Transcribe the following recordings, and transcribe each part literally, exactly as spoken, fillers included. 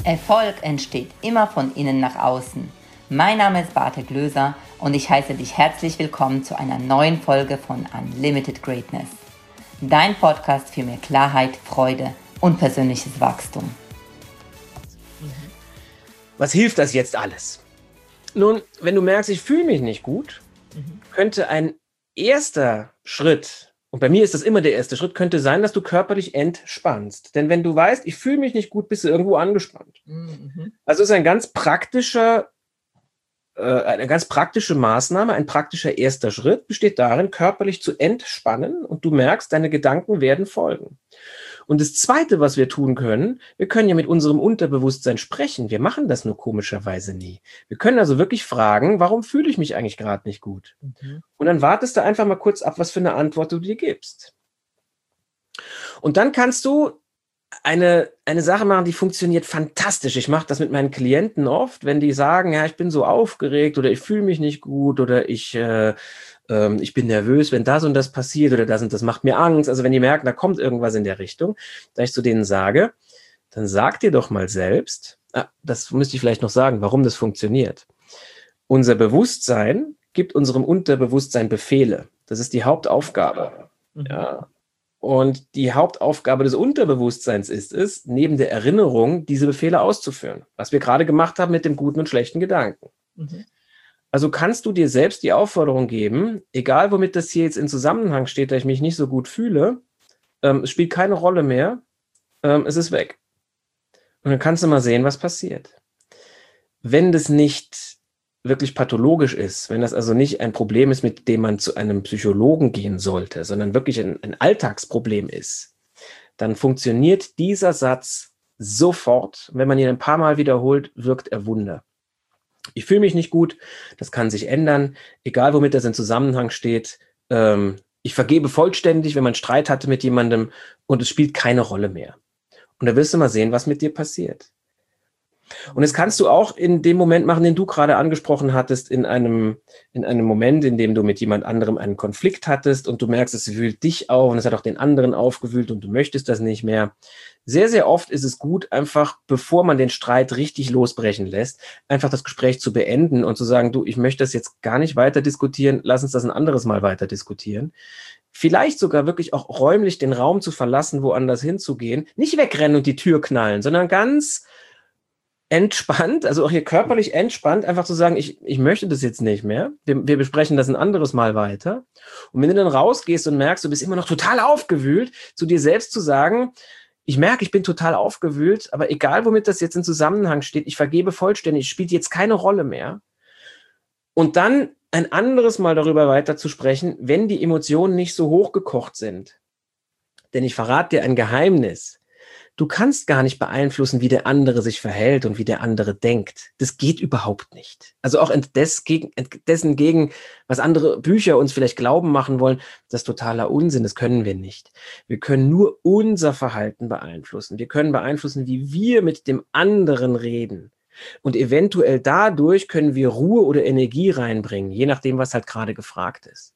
Erfolg entsteht immer von innen nach außen. Mein Name ist Barte Glöser und ich heiße dich herzlich willkommen zu einer neuen Folge von Unlimited Greatness. Dein Podcast für mehr Klarheit, Freude und persönliches Wachstum. Was hilft das jetzt alles? Nun, wenn du merkst, ich fühle mich nicht gut, mhm. könnte ein erster Schritt, und bei mir ist das immer der erste Schritt, könnte sein, dass du körperlich entspannst. Denn wenn du weißt, ich fühle mich nicht gut, bist du irgendwo angespannt. Mhm. Also es ist ein ganz praktischer, äh, eine ganz praktische Maßnahme, ein praktischer erster Schritt besteht darin, körperlich zu entspannen und du merkst, deine Gedanken werden folgen. Und das Zweite, was wir tun können, wir können ja mit unserem Unterbewusstsein sprechen. Wir machen das nur komischerweise nie. Wir können also wirklich fragen, warum fühle ich mich eigentlich gerade nicht gut? Mhm. Und dann wartest du einfach mal kurz ab, was für eine Antwort du dir gibst. Und dann kannst du eine, eine Sache machen, die funktioniert fantastisch. Ich mache das mit meinen Klienten oft, wenn die sagen, ja, ich bin so aufgeregt oder ich fühle mich nicht gut oder ich... Äh, ich bin nervös, wenn das und das passiert oder das und das macht mir Angst. Also wenn die merken, da kommt irgendwas in der Richtung, da ich zu denen sage, dann sag dir doch mal selbst, ah, das müsste ich vielleicht noch sagen, warum das funktioniert. Unser Bewusstsein gibt unserem Unterbewusstsein Befehle. Das ist die Hauptaufgabe. Mhm. Ja. Und die Hauptaufgabe des Unterbewusstseins ist es, neben der Erinnerung diese Befehle auszuführen, was wir gerade gemacht haben mit dem guten und schlechten Gedanken. Mhm. Also kannst du dir selbst die Aufforderung geben, egal womit das hier jetzt in Zusammenhang steht, da ich mich nicht so gut fühle, ähm, es spielt keine Rolle mehr, ähm, es ist weg. Und dann kannst du mal sehen, was passiert. Wenn das nicht wirklich pathologisch ist, wenn das also nicht ein Problem ist, mit dem man zu einem Psychologen gehen sollte, sondern wirklich ein, ein Alltagsproblem ist, dann funktioniert dieser Satz sofort. Wenn man ihn ein paar Mal wiederholt, wirkt er Wunder. Ich fühle mich nicht gut, das kann sich ändern, egal womit das in Zusammenhang steht. Ähm, ich vergebe vollständig, wenn man Streit hatte mit jemandem und es spielt keine Rolle mehr. Und da wirst du mal sehen, was mit dir passiert. Und das kannst du auch in dem Moment machen, den du gerade angesprochen hattest, in einem, in einem Moment, in dem du mit jemand anderem einen Konflikt hattest und du merkst, es wühlt dich auf und es hat auch den anderen aufgewühlt und du möchtest das nicht mehr. Sehr, sehr oft ist es gut, einfach, bevor man den Streit richtig losbrechen lässt, einfach das Gespräch zu beenden und zu sagen, du, ich möchte das jetzt gar nicht weiter diskutieren, lass uns das ein anderes Mal weiter diskutieren. Vielleicht sogar wirklich auch räumlich den Raum zu verlassen, woanders hinzugehen, nicht wegrennen und die Tür knallen, sondern ganz entspannt, also auch hier körperlich entspannt, einfach zu sagen, ich, ich möchte das jetzt nicht mehr. Wir, wir besprechen das ein anderes Mal weiter. Und wenn du dann rausgehst und merkst, du bist immer noch total aufgewühlt, zu dir selbst zu sagen, ich merke, ich bin total aufgewühlt, aber egal, womit das jetzt in Zusammenhang steht, ich vergebe vollständig, spielt jetzt keine Rolle mehr. Und dann ein anderes Mal darüber weiter zu sprechen, wenn die Emotionen nicht so hochgekocht sind. Denn ich verrate dir ein Geheimnis. Du kannst gar nicht beeinflussen, wie der andere sich verhält und wie der andere denkt. Das geht überhaupt nicht. Also auch dessen gegen, was andere Bücher uns vielleicht glauben machen wollen, das ist totaler Unsinn, das können wir nicht. Wir können nur unser Verhalten beeinflussen. Wir können beeinflussen, wie wir mit dem anderen reden. Und eventuell dadurch können wir Ruhe oder Energie reinbringen, je nachdem, was halt gerade gefragt ist.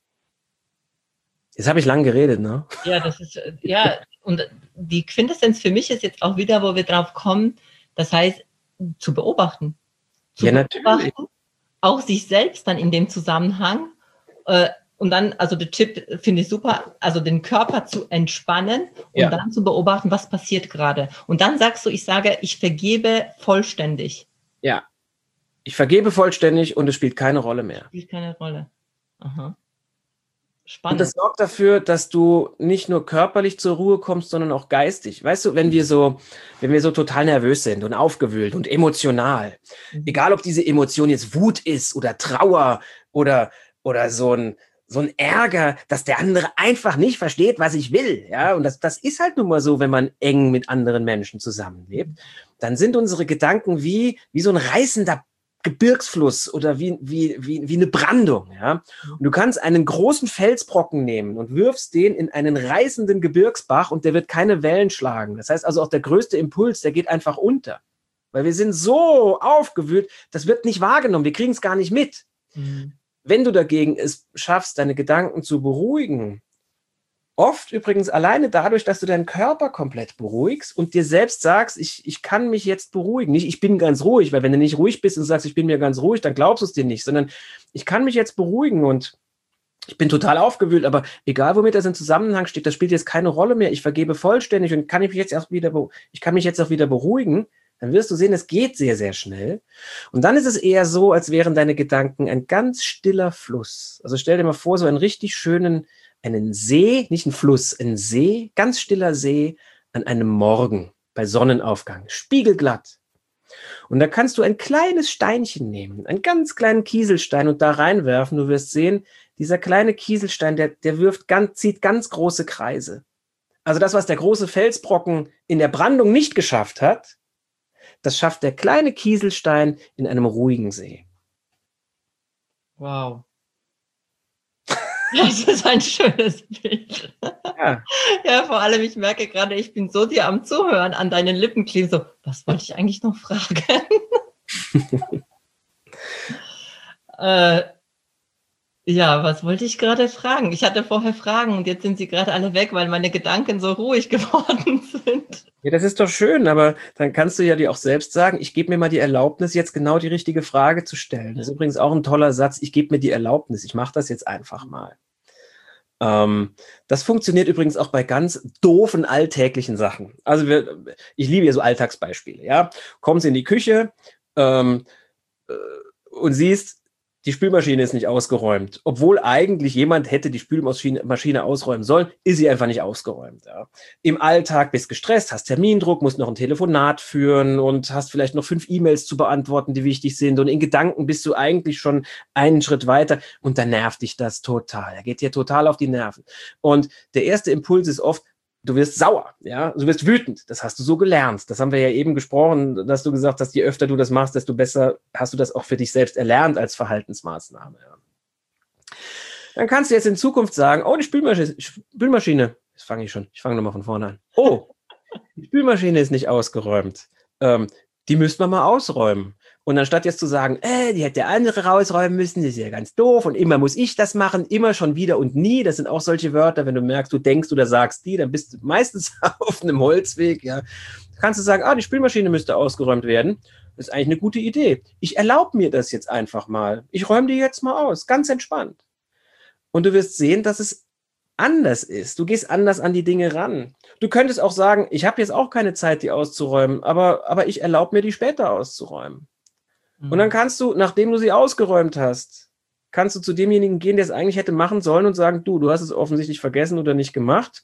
Jetzt habe ich lang geredet, ne? Ja, das ist, ja, und die Quintessenz für mich ist jetzt auch wieder, wo wir drauf kommen, das heißt, zu beobachten. Zu ja, beobachten, natürlich. Auch sich selbst dann in dem Zusammenhang. Äh, und dann, also der Tipp finde ich super, also den Körper zu entspannen und ja. dann zu beobachten, was passiert gerade. Und dann sagst du, ich sage, ich vergebe vollständig. Ja, ich vergebe vollständig und es spielt keine Rolle mehr. Spielt keine Rolle. Aha. Spannend. Und das sorgt dafür, dass du nicht nur körperlich zur Ruhe kommst, sondern auch geistig. Weißt du, wenn wir so, wenn wir so total nervös sind und aufgewühlt und emotional, mhm. egal ob diese Emotion jetzt Wut ist oder Trauer oder, oder so ein, so ein Ärger, dass der andere einfach nicht versteht, was ich will. Ja, und das, das ist halt nun mal so, wenn man eng mit anderen Menschen zusammenlebt. Dann sind unsere Gedanken wie, wie so ein reißender Gebirgsfluss oder wie, wie, wie, wie eine Brandung, ja. Und du kannst einen großen Felsbrocken nehmen und wirfst den in einen reißenden Gebirgsbach und der wird keine Wellen schlagen. Das heißt also auch der größte Impuls, der geht einfach unter. Weil wir sind so aufgewühlt, das wird nicht wahrgenommen, wir kriegen es gar nicht mit. Mhm. Wenn du dagegen es schaffst, deine Gedanken zu beruhigen Oft übrigens alleine dadurch, dass du deinen Körper komplett beruhigst und dir selbst sagst, ich, ich kann mich jetzt beruhigen. Nicht, ich bin ganz ruhig, weil wenn du nicht ruhig bist und sagst, ich bin mir ganz ruhig, dann glaubst du es dir nicht, sondern ich kann mich jetzt beruhigen und ich bin total aufgewühlt, aber egal, womit das in Zusammenhang steht, das spielt jetzt keine Rolle mehr. Ich vergebe vollständig und kann mich jetzt auch wieder, ich kann mich jetzt auch wieder beruhigen. Dann wirst du sehen, es geht sehr, sehr schnell. Und dann ist es eher so, als wären deine Gedanken ein ganz stiller Fluss. Also stell dir mal vor, so einen richtig schönen, einen See, nicht ein Fluss, ein See, ganz stiller See an einem Morgen bei Sonnenaufgang, spiegelglatt. Und da kannst du ein kleines Steinchen nehmen, einen ganz kleinen Kieselstein und da reinwerfen. Du wirst sehen, dieser kleine Kieselstein, der, der wirft ganz, zieht ganz große Kreise. Also das, was der große Felsbrocken in der Brandung nicht geschafft hat, das schafft der kleine Kieselstein in einem ruhigen See. Wow. Das ist ein schönes Bild. Ja. Ja, vor allem, ich merke gerade, ich bin so dir am Zuhören, an deinen Lippen kleben, so, was wollte ich eigentlich noch fragen? äh, ja, was wollte ich gerade fragen? Ich hatte vorher Fragen und jetzt sind sie gerade alle weg, weil meine Gedanken so ruhig geworden sind. Ja, das ist doch schön, aber dann kannst du ja dir auch selbst sagen, ich gebe mir mal die Erlaubnis, jetzt genau die richtige Frage zu stellen. Das ist übrigens auch ein toller Satz, ich gebe mir die Erlaubnis, ich mache das jetzt einfach mal. Ähm, das funktioniert übrigens auch bei ganz doofen alltäglichen Sachen. Also wir, ich liebe ja so Alltagsbeispiele. Ja? Kommst in die Küche ähm, äh, und siehst, die Spülmaschine ist nicht ausgeräumt. Obwohl eigentlich jemand hätte die Spülmaschine Maschine ausräumen sollen, ist sie einfach nicht ausgeräumt. Ja. Im Alltag bist gestresst, hast Termindruck, musst noch ein Telefonat führen und hast vielleicht noch fünf E-Mails zu beantworten, die wichtig sind. Und in Gedanken bist du eigentlich schon einen Schritt weiter und dann nervt dich das total. Er geht dir total auf die Nerven. Und der erste Impuls ist oft, du wirst sauer, ja, du wirst wütend. Das hast du so gelernt. Das haben wir ja eben gesprochen, dass du gesagt hast, je öfter du das machst, desto besser hast du das auch für dich selbst erlernt als Verhaltensmaßnahme. Ja. Dann kannst du jetzt in Zukunft sagen, oh, die Spülmaschine, Spülmaschine, jetzt fange ich schon, ich fange nochmal von vorne an. Oh, die Spülmaschine ist nicht ausgeräumt. Ähm, die müsste man mal ausräumen. Und anstatt jetzt zu sagen, äh, die hätte der andere rausräumen müssen, das ist ja ganz doof und immer muss ich das machen, immer schon wieder und nie, das sind auch solche Wörter, wenn du merkst, du denkst oder sagst die, dann bist du meistens auf einem Holzweg, ja. Kannst du sagen, ah, die Spülmaschine müsste ausgeräumt werden, das ist eigentlich eine gute Idee. Ich erlaube mir das jetzt einfach mal. Ich räume die jetzt mal aus, ganz entspannt. Und du wirst sehen, dass es anders ist. Du gehst anders an die Dinge ran. Du könntest auch sagen, ich habe jetzt auch keine Zeit, die auszuräumen, aber, aber ich erlaube mir, die später auszuräumen. Und dann kannst du, nachdem du sie ausgeräumt hast, kannst du zu demjenigen gehen, der es eigentlich hätte machen sollen und sagen, du, du hast es offensichtlich vergessen oder nicht gemacht.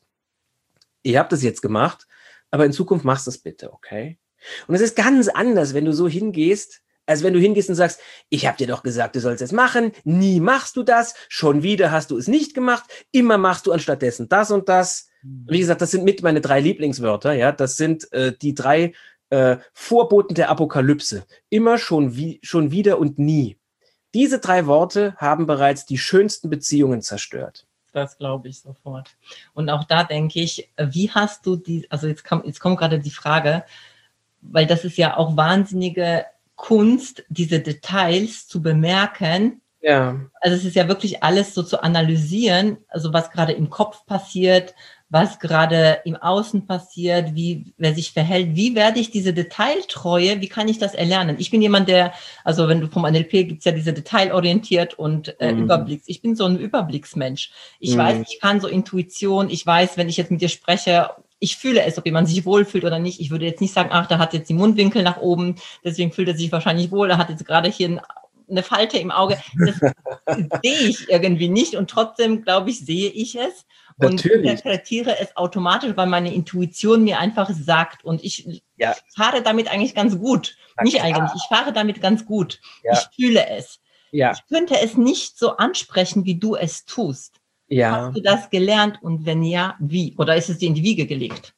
Ihr habt es jetzt gemacht, aber in Zukunft machst du es bitte, okay? Und es ist ganz anders, wenn du so hingehst, als wenn du hingehst und sagst, ich habe dir doch gesagt, du sollst es machen, nie machst du das, schon wieder hast du es nicht gemacht, immer machst du anstattdessen das und das. Wie gesagt, das sind mit meine drei Lieblingswörter, ja, das sind äh, die drei Äh, Vorboten der Apokalypse. Immer, schon, wie, schon wieder und nie. Diese drei Worte haben bereits die schönsten Beziehungen zerstört. Das glaube ich sofort. Und auch da denke ich, wie hast du die, also jetzt, kam, jetzt kommt gerade die Frage, weil das ist ja auch wahnsinnige Kunst, diese Details zu bemerken. Ja. Also es ist ja wirklich alles so zu analysieren, also was gerade im Kopf passiert, was gerade im Außen passiert, wie wer sich verhält, wie werde ich diese Detailtreue, wie kann ich das erlernen? Ich bin jemand, der, also wenn du vom N L P gibt's ja diese detailorientiert und äh, mhm. Überblicks. Ich bin so ein Überblicksmensch. Ich mhm. weiß, ich kann so Intuition, ich weiß, wenn ich jetzt mit dir spreche, ich fühle es, ob jemand sich wohlfühlt oder nicht. Ich würde jetzt nicht sagen, ach, da hat jetzt die Mundwinkel nach oben, deswegen fühlt er sich wahrscheinlich wohl, er hat jetzt gerade hier ein eine Falte im Auge, das sehe ich irgendwie nicht und trotzdem, glaube ich, sehe ich es und Natürlich. interpretiere es automatisch, weil meine Intuition mir einfach sagt und ich ja. fahre damit eigentlich ganz gut. Na, nicht klar. eigentlich, ich fahre damit ganz gut. Ja. Ich fühle es. Ja. Ich könnte es nicht so ansprechen, wie du es tust. Ja. Hast du das gelernt und wenn ja, wie? Oder ist es dir in die Wiege gelegt?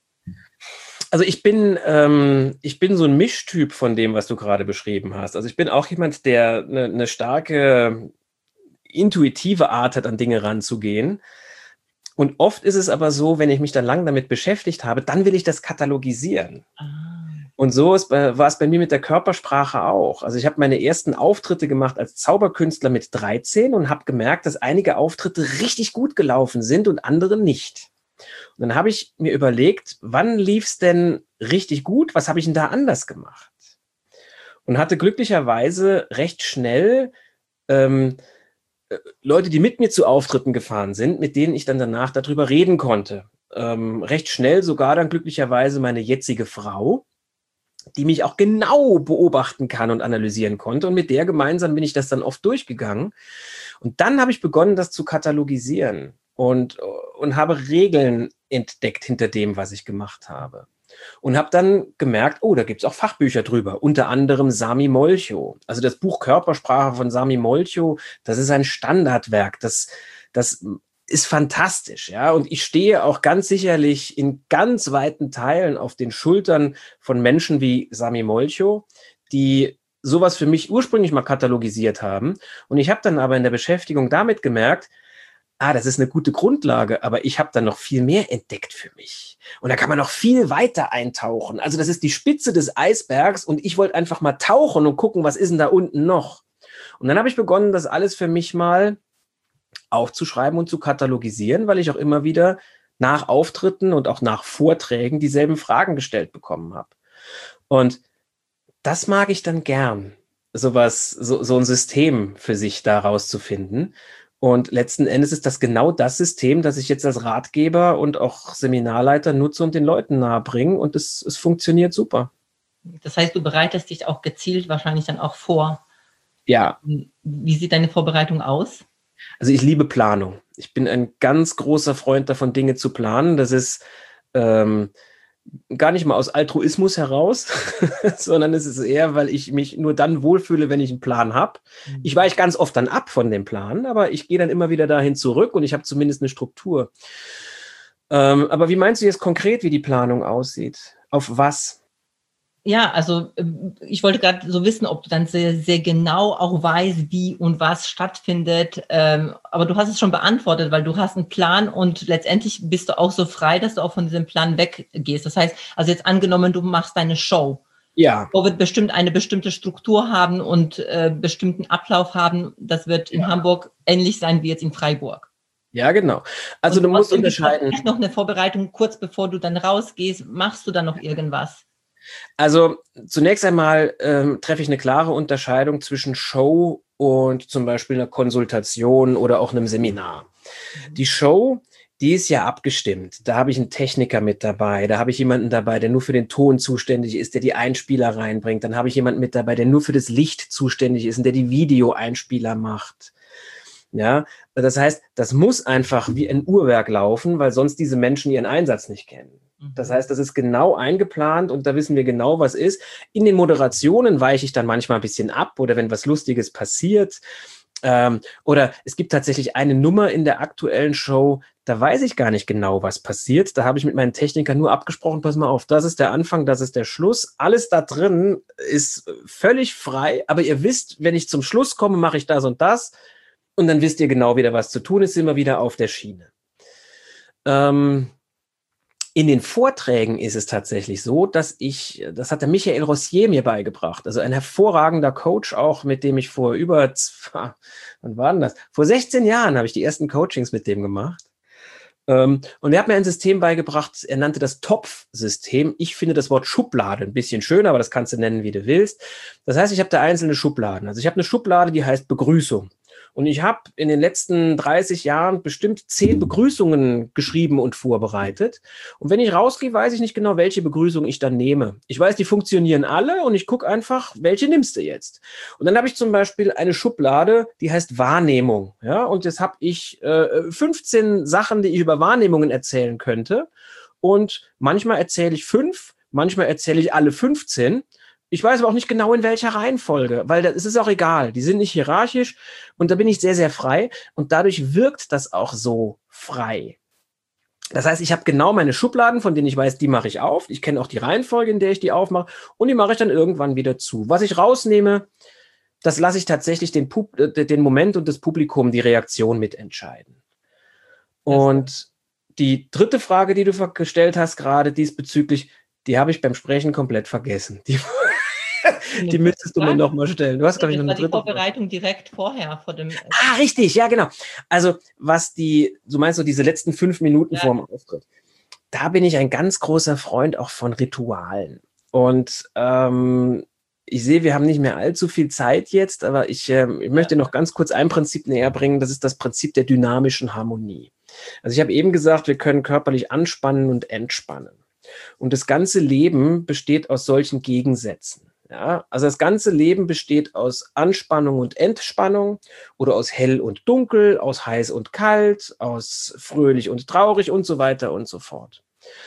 Also ich bin, ähm, ich bin so ein Mischtyp von dem, was du gerade beschrieben hast. Also ich bin auch jemand, der eine, eine starke intuitive Art hat, an Dinge ranzugehen. Und oft ist es aber so, wenn ich mich dann lang damit beschäftigt habe, dann will ich das katalogisieren. Ah. Und so ist, war es bei mir mit der Körpersprache auch. Also ich habe meine ersten Auftritte gemacht als Zauberkünstler mit dreizehn und habe gemerkt, dass einige Auftritte richtig gut gelaufen sind und andere nicht. Und dann habe ich mir überlegt, wann lief es denn richtig gut? Was habe ich denn da anders gemacht? Und hatte glücklicherweise recht schnell ähm, Leute, die mit mir zu Auftritten gefahren sind, mit denen ich dann danach darüber reden konnte. Ähm, recht schnell sogar dann glücklicherweise meine jetzige Frau, die mich auch genau beobachten kann und analysieren konnte. Und mit der gemeinsam bin ich das dann oft durchgegangen. Und dann habe ich begonnen, das zu katalogisieren und, und habe Regeln entdeckt hinter dem, was ich gemacht habe. Und habe dann gemerkt, oh, da gibt es auch Fachbücher drüber, unter anderem Sami Molcho. Also das Buch Körpersprache von Sami Molcho, das ist ein Standardwerk, das, das ist fantastisch, ja. Und ich stehe auch ganz sicherlich in ganz weiten Teilen auf den Schultern von Menschen wie Sami Molcho, die sowas für mich ursprünglich mal katalogisiert haben. Und ich habe dann aber in der Beschäftigung damit gemerkt, ah, das ist eine gute Grundlage, aber ich habe dann noch viel mehr entdeckt für mich. Und da kann man noch viel weiter eintauchen. Also das ist die Spitze des Eisbergs und ich wollte einfach mal tauchen und gucken, was ist denn da unten noch? Und dann habe ich begonnen, das alles für mich mal aufzuschreiben und zu katalogisieren, weil ich auch immer wieder nach Auftritten und auch nach Vorträgen dieselben Fragen gestellt bekommen habe. Und das mag ich dann gern, sowas, so, so ein System für sich da rauszufinden. Und letzten Endes ist das genau das System, das ich jetzt als Ratgeber und auch Seminarleiter nutze und den Leuten nahebringe. Und es, es funktioniert super. Das heißt, du bereitest dich auch gezielt wahrscheinlich dann auch vor. Ja. Wie sieht deine Vorbereitung aus? Also ich liebe Planung. Ich bin ein ganz großer Freund davon, Dinge zu planen. Das ist ähm, gar nicht mal aus Altruismus heraus, sondern es ist eher, weil ich mich nur dann wohlfühle, wenn ich einen Plan habe. Ich weiche ganz oft dann ab von dem Plan, aber ich gehe dann immer wieder dahin zurück und ich habe zumindest eine Struktur. Ähm, aber wie meinst du jetzt konkret, wie die Planung aussieht? Auf was? Ja, also ich wollte gerade so wissen, ob du dann sehr, sehr genau auch weißt, wie und was stattfindet. Ähm, aber du hast es schon beantwortet, weil du hast einen Plan und letztendlich bist du auch so frei, dass du auch von diesem Plan weggehst. Das heißt, also jetzt angenommen, du machst deine Show. Ja. Show wird bestimmt eine bestimmte Struktur haben und äh, bestimmten Ablauf haben. Das wird in ja. Hamburg ähnlich sein wie jetzt in Freiburg. Ja, genau. Also du, du musst unterscheiden. Vielleicht noch eine Vorbereitung, kurz bevor du dann rausgehst, machst du dann noch irgendwas? Also zunächst einmal ähm, treffe ich eine klare Unterscheidung zwischen Show und zum Beispiel einer Konsultation oder auch einem Seminar. Mhm. Die Show, die ist ja abgestimmt. Da habe ich einen Techniker mit dabei, da habe ich jemanden dabei, der nur für den Ton zuständig ist, der die Einspieler reinbringt. Dann habe ich jemanden mit dabei, der nur für das Licht zuständig ist und der die Videoeinspieler macht. Ja, das heißt, das muss einfach wie ein Uhrwerk laufen, weil sonst diese Menschen ihren Einsatz nicht kennen. Das heißt, das ist genau eingeplant und da wissen wir genau, was ist. In den Moderationen weiche ich dann manchmal ein bisschen ab oder wenn was Lustiges passiert. Ähm, oder es gibt tatsächlich eine Nummer in der aktuellen Show, da weiß ich gar nicht genau, was passiert. Da habe ich mit meinen Technikern nur abgesprochen, pass mal auf, das ist der Anfang, das ist der Schluss. Alles da drin ist völlig frei, aber ihr wisst, wenn ich zum Schluss komme, mache ich das und das und dann wisst ihr genau wieder, was zu tun ist, sind wir wieder auf der Schiene. Ähm, In den Vorträgen ist es tatsächlich so, dass ich, das hat der Michael Rossier mir beigebracht, also ein hervorragender Coach auch, mit dem ich vor über, wann war denn das? Vor sechzehn Jahren habe ich die ersten Coachings mit dem gemacht. Und er hat mir ein System beigebracht, er nannte das Topf-System. Ich finde das Wort Schublade ein bisschen schöner, aber das kannst du nennen, wie du willst. Das heißt, ich habe da einzelne Schubladen. Also ich habe eine Schublade, die heißt Begrüßung. Und ich habe in den letzten dreißig Jahren bestimmt zehn Begrüßungen geschrieben und vorbereitet. Und wenn ich rausgehe, weiß ich nicht genau, welche Begrüßung ich dann nehme. Ich weiß, die funktionieren alle und ich gucke einfach, welche nimmst du jetzt? Und dann habe ich zum Beispiel eine Schublade, die heißt Wahrnehmung. Ja, und jetzt habe ich äh, fünfzehn Sachen, die ich über Wahrnehmungen erzählen könnte. Und manchmal erzähle ich fünf, manchmal erzähle ich alle fünfzehn. Ich weiß aber auch nicht genau, in welcher Reihenfolge, weil das ist auch egal. Die sind nicht hierarchisch und da bin ich sehr, sehr frei und dadurch wirkt das auch so frei. Das heißt, ich habe genau meine Schubladen, von denen ich weiß, die mache ich auf. Ich kenne auch die Reihenfolge, in der ich die aufmache und die mache ich dann irgendwann wieder zu. Was ich rausnehme, das lasse ich tatsächlich den, Pub- den Moment und das Publikum, die Reaktion mitentscheiden. Und die dritte Frage, die du gestellt hast, gerade diesbezüglich, die habe ich beim Sprechen komplett vergessen. Die Die müsstest du mir nochmal stellen. Du hast, glaube ich, noch eine dritte. Die Vorbereitung direkt vorher vor dem. Ah, richtig, ja, genau. Also, was die, du meinst so diese letzten fünf Minuten ja. vor dem Auftritt. Da bin ich ein ganz großer Freund auch von Ritualen. Und ähm, ich sehe, wir haben nicht mehr allzu viel Zeit jetzt, aber ich, äh, ich möchte noch ganz kurz ein Prinzip näher bringen. Das ist das Prinzip der dynamischen Harmonie. Also ich habe eben gesagt, wir können körperlich anspannen und entspannen. Und das ganze Leben besteht aus solchen Gegensätzen. Ja? Also das ganze Leben besteht aus Anspannung und Entspannung oder aus hell und dunkel, aus heiß und kalt, aus fröhlich und traurig und so weiter und so fort.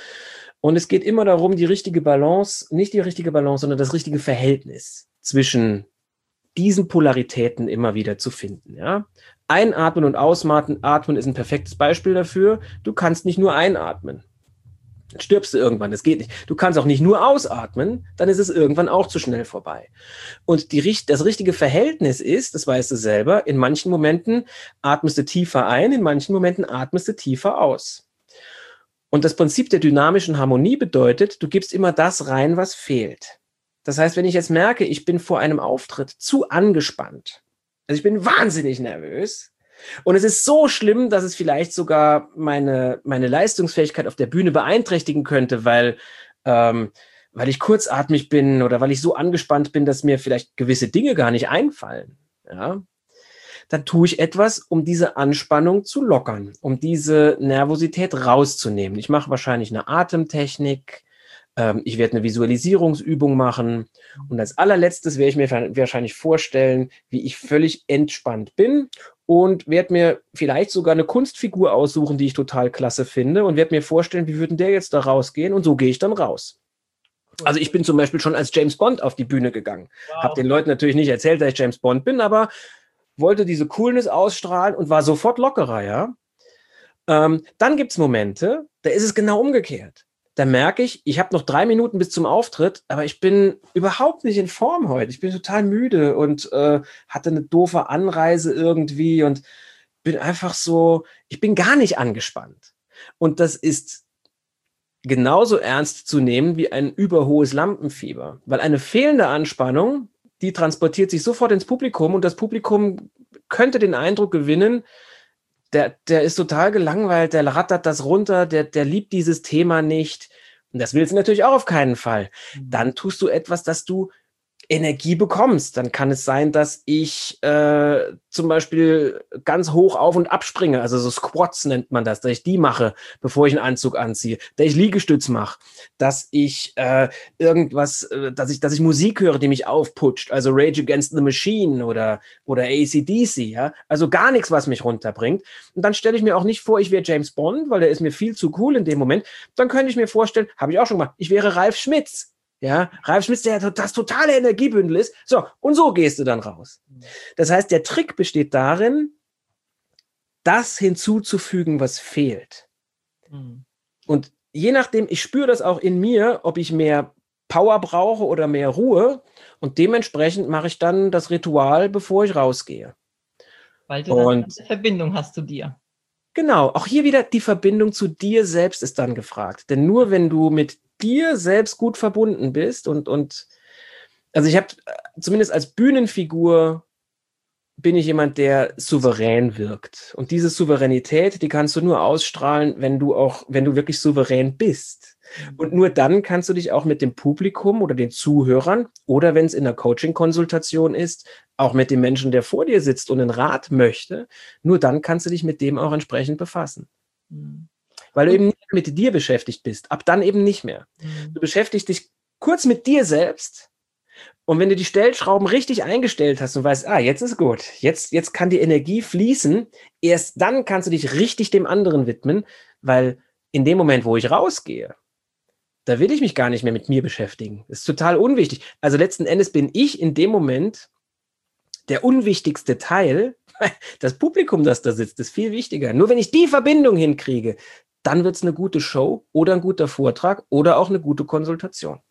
Und es geht immer darum, die richtige Balance, nicht die richtige Balance, sondern das richtige Verhältnis zwischen diesen Polaritäten immer wieder zu finden. Ja? Einatmen und ausatmen atmen ist ein perfektes Beispiel dafür. Du kannst nicht nur einatmen. Dann stirbst du irgendwann, das geht nicht. Du kannst auch nicht nur ausatmen, dann ist es irgendwann auch zu schnell vorbei. Und die, das richtige Verhältnis ist, das weißt du selber, in manchen Momenten atmest du tiefer ein, in manchen Momenten atmest du tiefer aus. Und das Prinzip der dynamischen Harmonie bedeutet, du gibst immer das rein, was fehlt. Das heißt, wenn ich jetzt merke, ich bin vor einem Auftritt zu angespannt, also ich bin wahnsinnig nervös und es ist so schlimm, dass es vielleicht sogar meine, meine Leistungsfähigkeit auf der Bühne beeinträchtigen könnte, weil, ähm, weil ich kurzatmig bin oder weil ich so angespannt bin, dass mir vielleicht gewisse Dinge gar nicht einfallen. Ja? Dann tue ich etwas, um diese Anspannung zu lockern, um diese Nervosität rauszunehmen. Ich mache wahrscheinlich eine Atemtechnik, ähm, ich werde eine Visualisierungsübung machen und als allerletztes werde ich mir wahrscheinlich vorstellen, wie ich völlig entspannt bin und werde mir vielleicht sogar eine Kunstfigur aussuchen, die ich total klasse finde und werde mir vorstellen, wie würde der jetzt da rausgehen und so gehe ich dann raus. Also ich bin zum Beispiel schon als James Bond auf die Bühne gegangen. Wow. Habe den Leuten natürlich nicht erzählt, dass ich James Bond bin, aber wollte diese Coolness ausstrahlen und war sofort lockerer, ja. Ähm, dann gibt es Momente, da ist es genau umgekehrt. Da merke ich, ich habe noch drei Minuten bis zum Auftritt, aber ich bin überhaupt nicht in Form heute. Ich bin total müde und äh, hatte eine doofe Anreise irgendwie und bin einfach so, ich bin gar nicht angespannt. Und das ist genauso ernst zu nehmen wie ein überhohes Lampenfieber, weil eine fehlende Anspannung, die transportiert sich sofort ins Publikum und das Publikum könnte den Eindruck gewinnen, der, der ist total gelangweilt, der rattert das runter, der, der liebt dieses Thema nicht. Und das willst du natürlich auch auf keinen Fall. Dann tust du etwas, dass du Energie bekommst. Dann kann es sein, dass ich äh, zum Beispiel ganz hoch auf und abspringe, also so Squats nennt man das, dass ich die mache, bevor ich einen Anzug anziehe, dass ich Liegestütz mache, dass ich äh, irgendwas, äh, dass ich, dass ich Musik höre, die mich aufputscht, also Rage Against the Machine oder oder A C D C, ja, also gar nichts, was mich runterbringt. Und dann stelle ich mir auch nicht vor, ich wäre James Bond, weil der ist mir viel zu cool in dem Moment. Dann könnte ich mir vorstellen, habe ich auch schon gemacht, ich wäre Ralf Schmitz. Ja, Ralf Schmitz, der das totale Energiebündel ist. So, und so gehst du dann raus. Das heißt, der Trick besteht darin, das hinzuzufügen, was fehlt. Mhm. Und je nachdem, ich spüre das auch in mir, ob ich mehr Power brauche oder mehr Ruhe. Und dementsprechend mache ich dann das Ritual, bevor ich rausgehe. Weil du und, eine Verbindung hast zu dir. Genau, auch hier wieder die Verbindung zu dir selbst ist dann gefragt. Denn nur wenn du mit dir selbst gut verbunden bist und, und also ich habe zumindest als Bühnenfigur bin ich jemand, der souverän wirkt. Und diese Souveränität, die kannst du nur ausstrahlen, wenn du auch, wenn du wirklich souverän bist. Und nur dann kannst du dich auch mit dem Publikum oder den Zuhörern oder wenn es in der Coaching-Konsultation ist, auch mit dem Menschen, der vor dir sitzt und einen Rat möchte, nur dann kannst du dich mit dem auch entsprechend befassen. Mhm. Weil du eben nicht mit dir beschäftigt bist. Ab dann eben nicht mehr. Mhm. Du beschäftigst dich kurz mit dir selbst und wenn du die Stellschrauben richtig eingestellt hast und weißt, ah, jetzt ist gut, jetzt, jetzt kann die Energie fließen, erst dann kannst du dich richtig dem anderen widmen, weil in dem Moment, wo ich rausgehe, da will ich mich gar nicht mehr mit mir beschäftigen. Das ist total unwichtig. Also letzten Endes bin ich in dem Moment der unwichtigste Teil. Das Publikum, das da sitzt, ist viel wichtiger. Nur wenn ich die Verbindung hinkriege, dann wird es eine gute Show oder ein guter Vortrag oder auch eine gute Konsultation.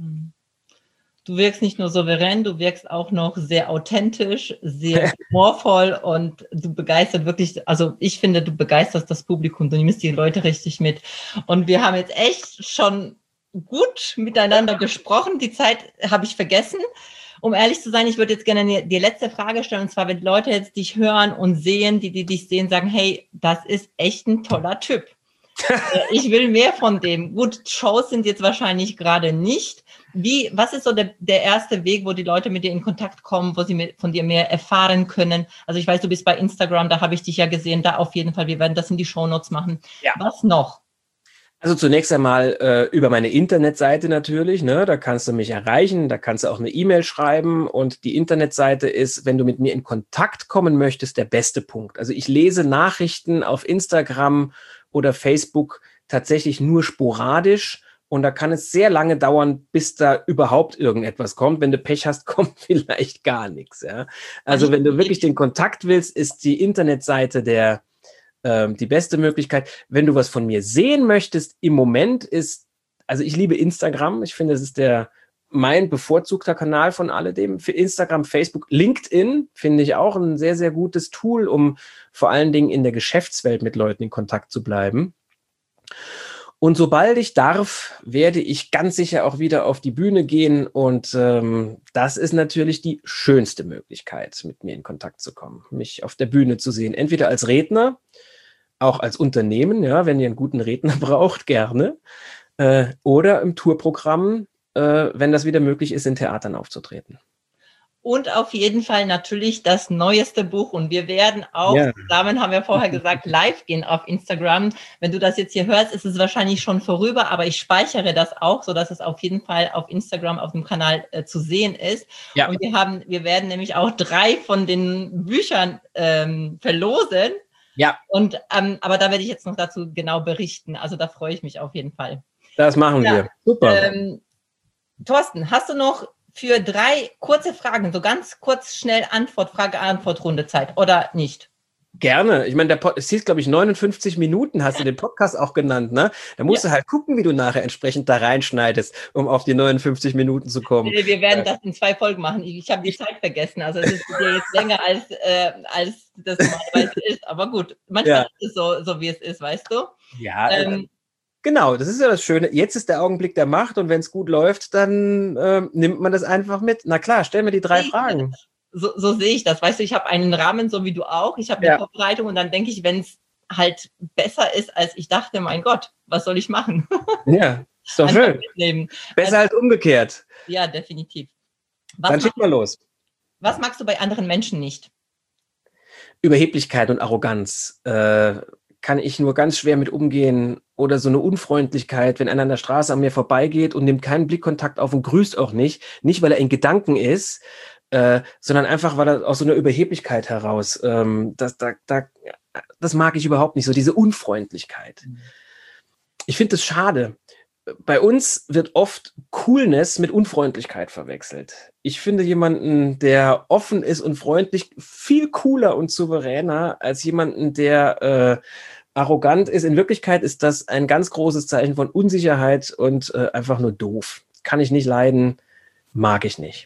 Du wirkst nicht nur souverän, du wirkst auch noch sehr authentisch, sehr humorvoll und du begeistert wirklich, also ich finde, du begeisterst das Publikum, du nimmst die Leute richtig mit. Und wir haben jetzt echt schon gut miteinander gesprochen. Die Zeit habe ich vergessen. Um ehrlich zu sein, ich würde jetzt gerne die letzte Frage stellen. Und zwar, wenn Leute jetzt dich hören und sehen, die, die dich sehen, sagen, hey, das ist echt ein toller Typ. Ich will mehr von dem. Gut, Shows sind jetzt wahrscheinlich gerade nicht. Wie, was ist so der, der erste Weg, wo die Leute mit dir in Kontakt kommen, wo sie mit, von dir mehr erfahren können? Also ich weiß, du bist bei Instagram, da habe ich dich ja gesehen, da auf jeden Fall. Wir werden das in die Shownotes machen. Ja. Was noch? Also zunächst einmal äh, über meine Internetseite natürlich, ne? Da kannst du mich erreichen, da kannst du auch eine E-Mail schreiben und die Internetseite ist, wenn du mit mir in Kontakt kommen möchtest, der beste Punkt. Also ich lese Nachrichten auf Instagram oder Facebook tatsächlich nur sporadisch und da kann es sehr lange dauern, bis da überhaupt irgendetwas kommt. Wenn du Pech hast, kommt vielleicht gar nichts. Ja? Also wenn du wirklich den Kontakt willst, ist die Internetseite der die beste Möglichkeit. Wenn du was von mir sehen möchtest, im Moment ist, also ich liebe Instagram. Ich finde, es ist der mein bevorzugter Kanal von alledem. Für Instagram, Facebook, LinkedIn finde ich auch ein sehr, sehr gutes Tool, um vor allen Dingen in der Geschäftswelt mit Leuten in Kontakt zu bleiben. Und sobald ich darf, werde ich ganz sicher auch wieder auf die Bühne gehen. Und ähm, das ist natürlich die schönste Möglichkeit, mit mir in Kontakt zu kommen, mich auf der Bühne zu sehen. Entweder als Redner, auch als Unternehmen, ja, wenn ihr einen guten Redner braucht, gerne. Äh, oder im Tourprogramm, äh, wenn das wieder möglich ist, in Theatern aufzutreten. Und auf jeden Fall natürlich das neueste Buch. Und wir werden auch ja. zusammen, haben wir vorher gesagt, live gehen auf Instagram. Wenn du das jetzt hier hörst, ist es wahrscheinlich schon vorüber, aber ich speichere das auch, sodass es auf jeden Fall auf Instagram, auf dem Kanal äh, zu sehen ist. Ja. Und wir haben, wir werden nämlich auch drei von den Büchern ähm, verlosen. Ja. Und, ähm, aber da werde ich jetzt noch dazu genau berichten. Also da freue ich mich auf jeden Fall. Das machen ja. wir. Super. Ähm, Thorsten, hast du noch für drei kurze Fragen, so ganz kurz, schnell Antwort, Frage-Antwort-Runde Zeit oder nicht? Gerne. Ich meine, der Pod, es hieß, glaube ich, neunundfünfzig Minuten hast du den Podcast auch genannt, ne? Da musst ja. du halt gucken, wie du nachher entsprechend da reinschneidest, um auf die neunundfünfzig Minuten zu kommen. Wir werden das in zwei Folgen machen. Ich, ich habe die Zeit vergessen. Also es ist jetzt länger, als, äh, als das normalerweise ist. Aber gut, manchmal ja. ist es so, so, wie es ist, weißt du? Ja, ähm, genau. Das ist ja das Schöne. Jetzt ist der Augenblick der Macht und wenn es gut läuft, dann äh, nimmt man das einfach mit. Na klar, stell mir die drei Fragen. So, so sehe ich das. Weißt du, ich habe einen Rahmen, so wie du auch. Ich habe eine ja. Vorbereitung und dann denke ich, wenn es halt besser ist, als ich dachte, mein Gott, was soll ich machen? Ja, ist doch schön. Mitnehmen. Besser also, als umgekehrt. Ja, definitiv. Was dann schick mal los. Was magst du bei anderen Menschen nicht? Überheblichkeit und Arroganz. Äh, kann ich nur ganz schwer mit umgehen. Oder so eine Unfreundlichkeit, wenn einer an der Straße an mir vorbeigeht und nimmt keinen Blickkontakt auf und grüßt auch nicht. Nicht, weil er in Gedanken ist, Äh, sondern einfach, weil er aus so einer Überheblichkeit heraus, ähm, das, da, da, das mag ich überhaupt nicht, so diese Unfreundlichkeit. Mhm. Ich finde es schade. Bei uns wird oft Coolness mit Unfreundlichkeit verwechselt. Ich finde jemanden, der offen ist und freundlich, viel cooler und souveräner als jemanden, der äh, arrogant ist. In Wirklichkeit ist das ein ganz großes Zeichen von Unsicherheit und äh, einfach nur doof. Kann ich nicht leiden, mag ich nicht.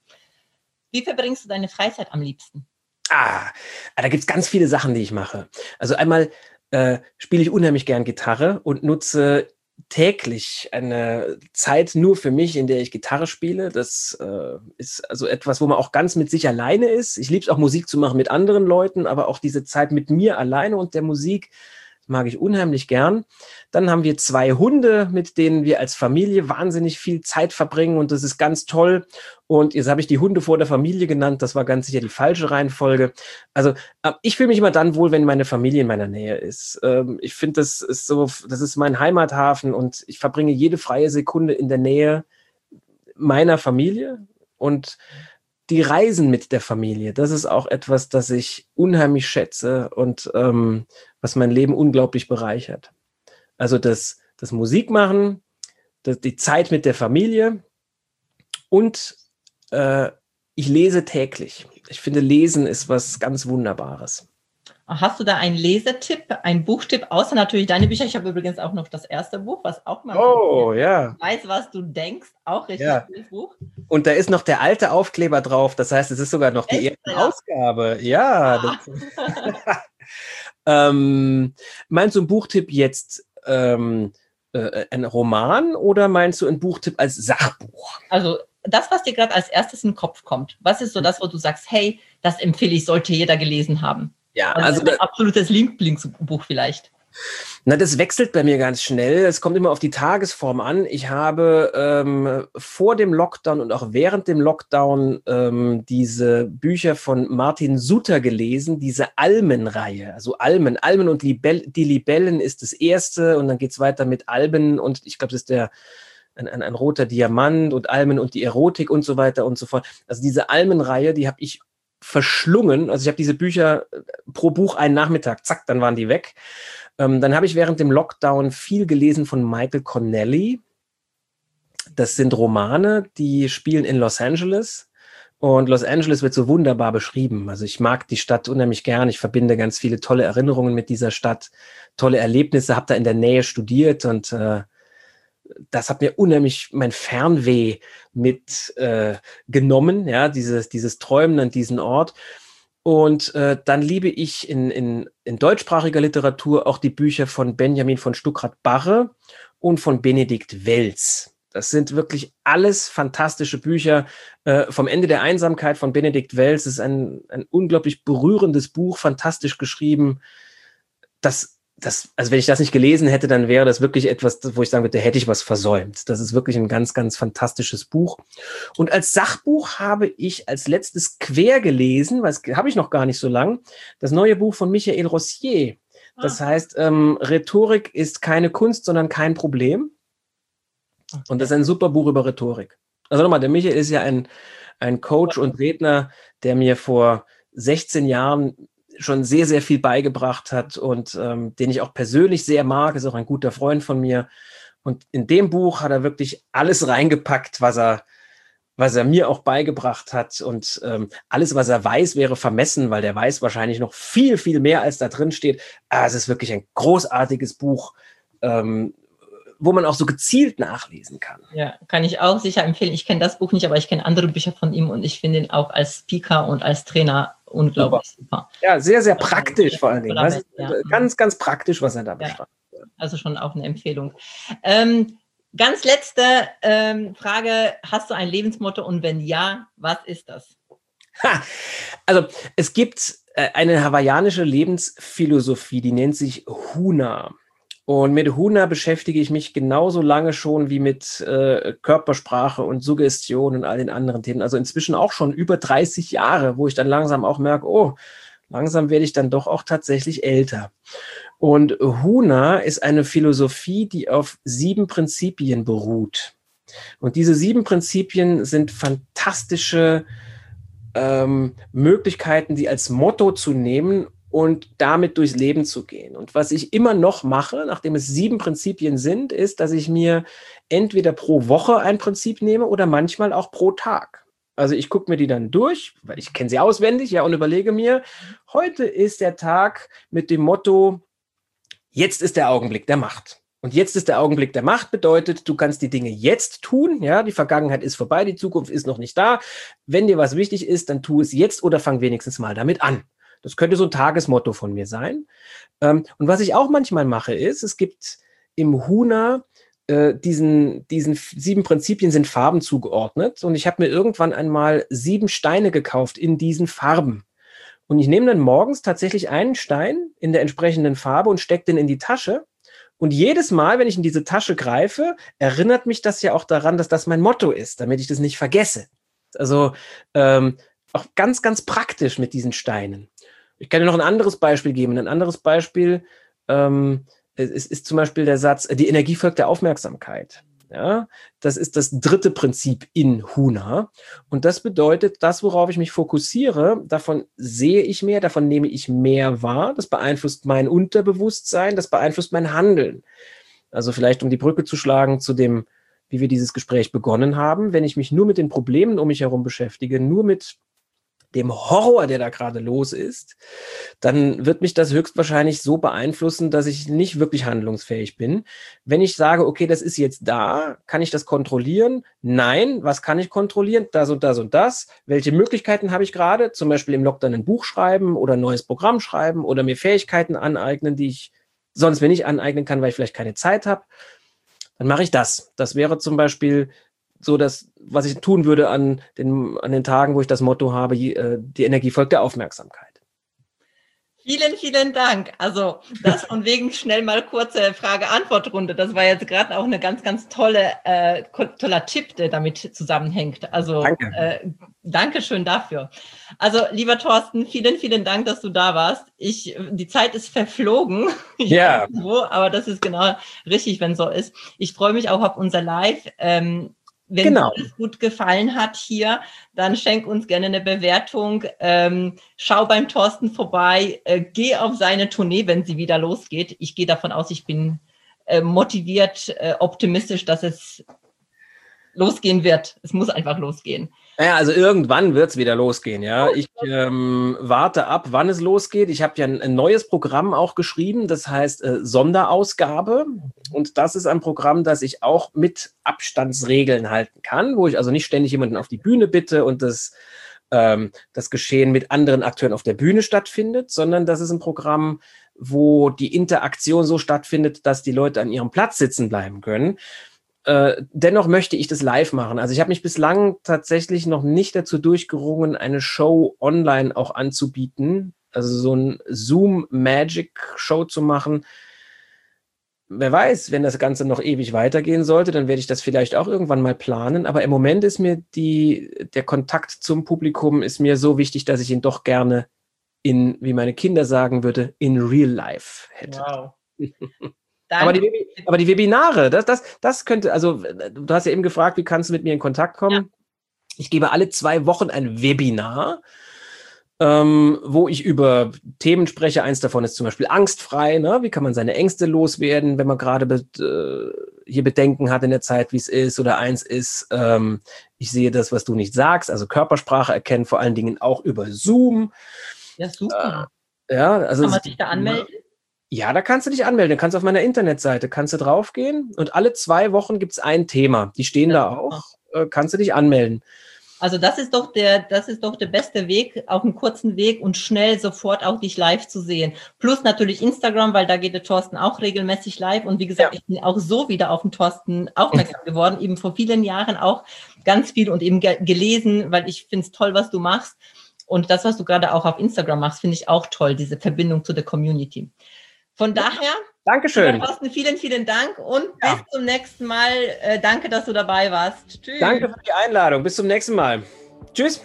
Wie verbringst du deine Freizeit am liebsten? Ah, da gibt es ganz viele Sachen, die ich mache. Also einmal äh, spiele ich unheimlich gern Gitarre und nutze täglich eine Zeit nur für mich, in der ich Gitarre spiele. Das äh, ist also etwas, wo man auch ganz mit sich alleine ist. Ich liebe es auch, Musik zu machen mit anderen Leuten, aber auch diese Zeit mit mir alleine und der Musik mag ich unheimlich gern. Dann haben wir zwei Hunde, mit denen wir als Familie wahnsinnig viel Zeit verbringen und das ist ganz toll. Und jetzt habe ich die Hunde vor der Familie genannt. Das war ganz sicher die falsche Reihenfolge. Also ich fühle mich immer dann wohl, wenn meine Familie in meiner Nähe ist. Ich finde, das ist so, das ist mein Heimathafen und ich verbringe jede freie Sekunde in der Nähe meiner Familie und die Reisen mit der Familie, das ist auch etwas, das ich unheimlich schätze und ähm, was mein Leben unglaublich bereichert. Also das, das Musikmachen, das, die Zeit mit der Familie und äh, ich lese täglich. Ich finde, Lesen ist was ganz Wunderbares. Hast du da einen Lesetipp, einen Buchtipp, außer natürlich deine Bücher? Ich habe übrigens auch noch das erste Buch, was auch mal oh, ja. weiß, was du denkst. Auch richtig ja. cooles Buch. Und da ist noch der alte Aufkleber drauf. Das heißt, es ist sogar noch die erste Ausgabe. Ja. Ah. ähm, meinst du einen Buchtipp jetzt ähm, äh, ein Roman oder meinst du ein Buchtipp als Sachbuch? Also das, was dir gerade als erstes in den Kopf kommt. Was ist so das, wo du sagst, hey, das empfehle ich, sollte jeder gelesen haben? Ja, also, also ein absolutes Lieblingsbuch vielleicht. Na, das wechselt bei mir ganz schnell. Es kommt immer auf die Tagesform an. Ich habe ähm, vor dem Lockdown und auch während dem Lockdown ähm, diese Bücher von Martin Suter gelesen, diese Almen-Reihe. Also Almen, Almen und Libell, die Libellen ist das erste und dann geht es weiter mit Alben und ich glaube, das ist der ein, ein, ein roter Diamant und Almen und die Erotik und so weiter und so fort. Also diese Almen-Reihe, die habe ich verschlungen. Also ich habe diese Bücher pro Buch einen Nachmittag, zack, dann waren die weg. Ähm, dann habe ich während dem Lockdown viel gelesen von Michael Connelly. Das sind Romane, die spielen in Los Angeles. Und Los Angeles wird so wunderbar beschrieben. Also ich mag die Stadt unheimlich gern. Ich verbinde ganz viele tolle Erinnerungen mit dieser Stadt, tolle Erlebnisse, habe da in der Nähe studiert und äh, das hat mir unheimlich mein Fernweh mit äh, genommen, ja, dieses, dieses Träumen an diesen Ort. Und äh, dann liebe ich in, in, in deutschsprachiger Literatur auch die Bücher von Benjamin von Stuckrad-Barre und von Benedikt Welz. Das sind wirklich alles fantastische Bücher. Äh, vom Ende der Einsamkeit von Benedikt Welz ist ein, ein unglaublich berührendes Buch, fantastisch geschrieben. Das Das, also wenn ich das nicht gelesen hätte, dann wäre das wirklich etwas, wo ich sagen würde, hätte ich was versäumt. Das ist wirklich ein ganz, ganz fantastisches Buch. Und als Sachbuch habe ich als letztes quer gelesen, weil das habe ich noch gar nicht so lang, das neue Buch von Michael Rossier. Das ah. heißt, ähm, Rhetorik ist keine Kunst, sondern kein Problem. Okay. Und das ist ein super Buch über Rhetorik. Also nochmal, der Michael ist ja ein, ein Coach und Redner, der mir vor sechzehn Jahren schon sehr, sehr viel beigebracht hat und ähm, den ich auch persönlich sehr mag, ist auch ein guter Freund von mir. Und in dem Buch hat er wirklich alles reingepackt, was er, was er mir auch beigebracht hat. Und ähm, alles, was er weiß, wäre vermessen, weil der weiß wahrscheinlich noch viel, viel mehr, als da drin steht. Ah, es ist wirklich ein großartiges Buch, ähm, wo man auch so gezielt nachlesen kann. Ja, kann ich auch sicher empfehlen. Ich kenne das Buch nicht, aber ich kenne andere Bücher von ihm und ich finde ihn auch als Speaker und als Trainer unglaublich super. super. Ja, sehr, sehr praktisch vor allen Dingen. Also, ja. Ganz, ganz praktisch, was er da beschreibt. Ja, also schon auch eine Empfehlung. Ähm, ganz letzte ähm, Frage. Hast du ein Lebensmotto und wenn ja, was ist das? Ha, also es gibt äh, eine hawaiianische Lebensphilosophie, die nennt sich Huna. Und mit Huna beschäftige ich mich genauso lange schon wie mit äh, Körpersprache und Suggestion und all den anderen Themen. Also inzwischen auch schon über dreißig Jahre, wo ich dann langsam auch merke, oh, langsam werde ich dann doch auch tatsächlich älter. Und Huna ist eine Philosophie, die auf sieben Prinzipien beruht. Und diese sieben Prinzipien sind fantastische ähm, Möglichkeiten, die als Motto zu nehmen und damit durchs Leben zu gehen. Und was ich immer noch mache, nachdem es sieben Prinzipien sind, ist, dass ich mir entweder pro Woche ein Prinzip nehme oder manchmal auch pro Tag. Also ich gucke mir die dann durch, weil ich kenne sie auswendig, ja, und überlege mir, heute ist der Tag mit dem Motto, jetzt ist der Augenblick der Macht. Und jetzt ist der Augenblick der Macht bedeutet, du kannst die Dinge jetzt tun, ja, die Vergangenheit ist vorbei, die Zukunft ist noch nicht da. Wenn dir was wichtig ist, dann tu es jetzt oder fang wenigstens mal damit an. Das könnte so ein Tagesmotto von mir sein. Und was ich auch manchmal mache, ist, es gibt im Huna äh, diesen, diesen sieben Prinzipien sind Farben zugeordnet. Und ich habe mir irgendwann einmal sieben Steine gekauft in diesen Farben. Und ich nehme dann morgens tatsächlich einen Stein in der entsprechenden Farbe und stecke den in die Tasche. Und jedes Mal, wenn ich in diese Tasche greife, erinnert mich das ja auch daran, dass das mein Motto ist, damit ich das nicht vergesse. Also ähm, auch ganz, ganz praktisch mit diesen Steinen. Ich kann dir noch ein anderes Beispiel geben. Ein anderes Beispiel ähm, ist, ist zum Beispiel der Satz, die Energie folgt der Aufmerksamkeit. Ja, das ist das dritte Prinzip in Huna. Und das bedeutet, das, worauf ich mich fokussiere, davon sehe ich mehr, davon nehme ich mehr wahr. Das beeinflusst mein Unterbewusstsein, das beeinflusst mein Handeln. Also vielleicht, um die Brücke zu schlagen zu dem, wie wir dieses Gespräch begonnen haben, wenn ich mich nur mit den Problemen um mich herum beschäftige, nur mit dem Horror, der da gerade los ist, dann wird mich das höchstwahrscheinlich so beeinflussen, dass ich nicht wirklich handlungsfähig bin. Wenn ich sage, okay, das ist jetzt da, kann ich das kontrollieren? Nein, was kann ich kontrollieren? Das und das und das. Welche Möglichkeiten habe ich gerade? Zum Beispiel im Lockdown ein Buch schreiben oder ein neues Programm schreiben oder mir Fähigkeiten aneignen, die ich sonst mir nicht aneignen kann, weil ich vielleicht keine Zeit habe. dann mache ich das. Das wäre zum Beispiel so das, was ich tun würde an den, an den Tagen, wo ich das Motto habe, die Energie folgt der Aufmerksamkeit. Vielen, vielen Dank. Also das von wegen schnell mal kurze Frage-Antwort-Runde. Das war jetzt gerade auch eine ganz, ganz tolle, äh, toller Tipp, der damit zusammenhängt. Also Danke. Äh, danke schön dafür. Also lieber Thorsten, vielen, vielen Dank, dass du da warst. Ich, die Zeit ist verflogen. Ja. Wo, aber das ist genau richtig, wenn so ist. Ich freue mich auch auf unser Live. Ähm, Wenn genau. es gut gefallen hat hier, dann schenk uns gerne eine Bewertung. Ähm, schau beim Thorsten vorbei. Äh, geh auf seine Tournee, wenn sie wieder losgeht. Ich gehe davon aus, ich bin äh, motiviert, äh, optimistisch, dass es losgehen wird. Es muss einfach losgehen. Naja, also irgendwann wird es wieder losgehen, ja. Ich ähm, warte ab, wann es losgeht. Ich habe ja ein, ein neues Programm auch geschrieben, das heißt äh, Sonderausgabe. Und das ist ein Programm, das ich auch mit Abstandsregeln halten kann, wo ich also nicht ständig jemanden auf die Bühne bitte und das, ähm, das Geschehen mit anderen Akteuren auf der Bühne stattfindet, sondern das ist ein Programm, wo die Interaktion so stattfindet, dass die Leute an ihrem Platz sitzen bleiben können. Äh, dennoch möchte ich das live machen. Also ich habe mich bislang tatsächlich noch nicht dazu durchgerungen, eine Show online auch anzubieten, also so ein Zoom-Magic-Show zu machen. Wer weiß, wenn das Ganze noch ewig weitergehen sollte, dann werde ich das vielleicht auch irgendwann mal planen. Aber im Moment ist mir die, der Kontakt zum Publikum ist mir so wichtig, dass ich ihn doch gerne in, wie meine Kinder sagen würde, in real life hätte. Wow. Aber die, aber die Webinare, das, das, das könnte, also du hast ja eben gefragt, wie kannst du mit mir in Kontakt kommen? Ja. Ich gebe alle zwei Wochen ein Webinar, ähm, wo ich über Themen spreche. Eins davon ist zum Beispiel angstfrei. Ne? Wie kann man seine Ängste loswerden, wenn man gerade be- äh, hier Bedenken hat in der Zeit, wie es ist? Oder eins ist, ähm, ich sehe das, was du nicht sagst, also Körpersprache erkennen, vor allen Dingen auch über Zoom. Ja, super. Äh, ja, also kann man sich da anmelden? Ja, da kannst du dich anmelden. Da kannst du auf meiner Internetseite, kannst du draufgehen und alle zwei Wochen gibt es ein Thema. Die stehen ja da auch. Äh, kannst du dich anmelden. Also das ist doch der, das ist doch der beste Weg, auf einen kurzen Weg und schnell sofort auch dich live zu sehen. Plus natürlich Instagram, weil da geht der Thorsten auch regelmäßig live. Und wie gesagt, ja. ich bin auch so wieder auf den Thorsten aufmerksam geworden, eben vor vielen Jahren auch ganz viel und eben ge- gelesen, weil ich finde es toll, was du machst. Und das, was du gerade auch auf Instagram machst, finde ich auch toll, diese Verbindung zu der Community. Von daher, Dankeschön. Thorsten, vielen, vielen Dank und ja. bis zum nächsten Mal. Äh, danke, dass du dabei warst. Tschüss. Danke für die Einladung. Bis zum nächsten Mal. Tschüss.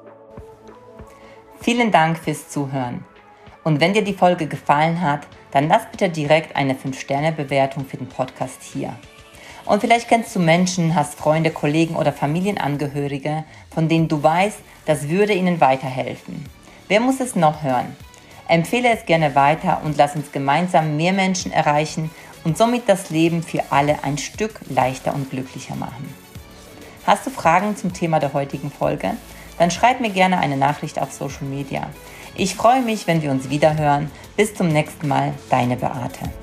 Vielen Dank fürs Zuhören. Und wenn dir die Folge gefallen hat, dann lass bitte direkt eine fünf Sterne Bewertung für den Podcast hier. Und vielleicht kennst du Menschen, hast Freunde, Kollegen oder Familienangehörige, von denen du weißt, das würde ihnen weiterhelfen. Wer muss es noch hören? Empfehle es gerne weiter und lass uns gemeinsam mehr Menschen erreichen und somit das Leben für alle ein Stück leichter und glücklicher machen. Hast du Fragen zum Thema der heutigen Folge? Dann schreib mir gerne eine Nachricht auf Social Media. Ich freue mich, wenn wir uns wieder hören. Bis zum nächsten Mal, deine Beate.